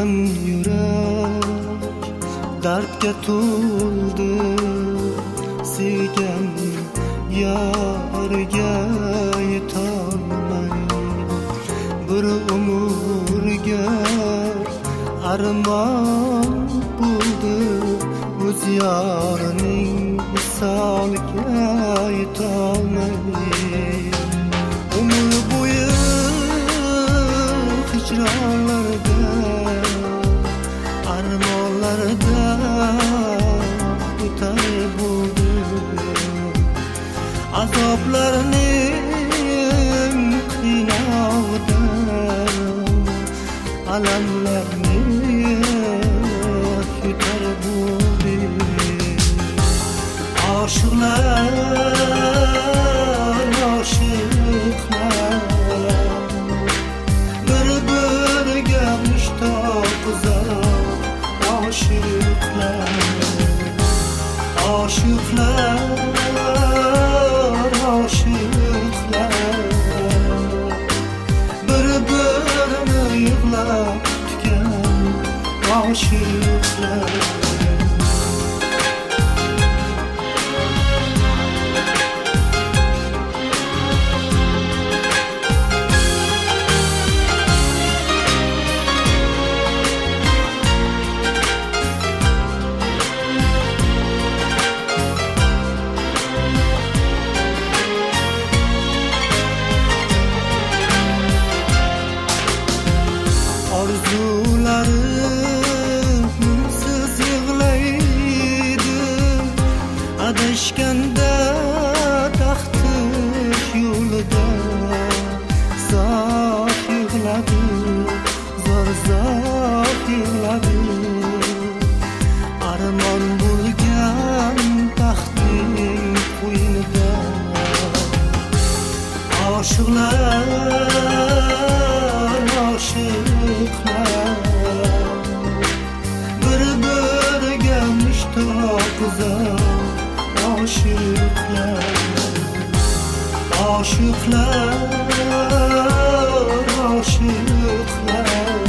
Sevgan yurak dardga to'ldi, sevgan yarga yetolmay bir umrga armon bo'ldi, o'z yorining misoliga yetolmay umr bo'yi hijronlarda armonlarda o'tar bo'ldi, azoblarning qiynog'ida alamlarni yutar bo'ldi. Oshiqlar bir-biriga mushtoq uzoq, oshiqlar bir-birini yig'lab kutgan oshiqlar. Orzularim unsiz yig'laydi, adashganda taxtish yo'lida zoh yig'ladi, zo'r yig'ladi. Armon bo'lgan taxtning qo'ynida oshiqlar bir-biriga mushtoq uzoq, oshiqlar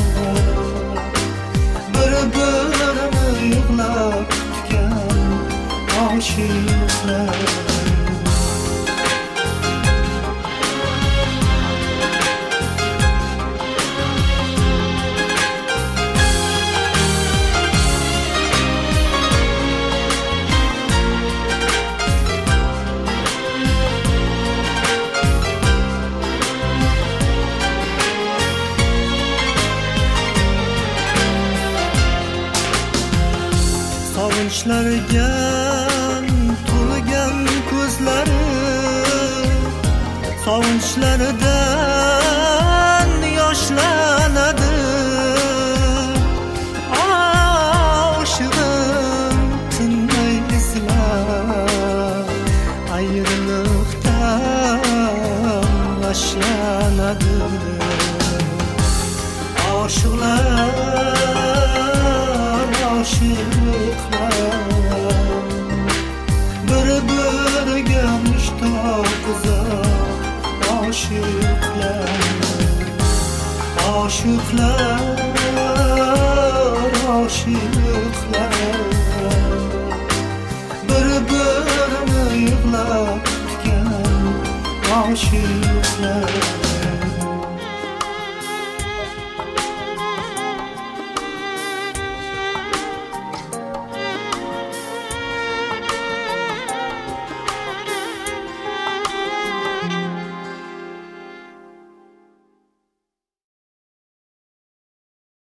bir-birini yig'lab kutgan oshiqlar. Sog'inchlarga to'lgan ko'zlari, sog'inchlardan yoshlanadi. Oshig'im tinmay izlab ayriliqdan ashlanadi. Bir-biriga mushtoq uzoq, oshiqlar bir-birini yig'lab kutgan oshiqlar.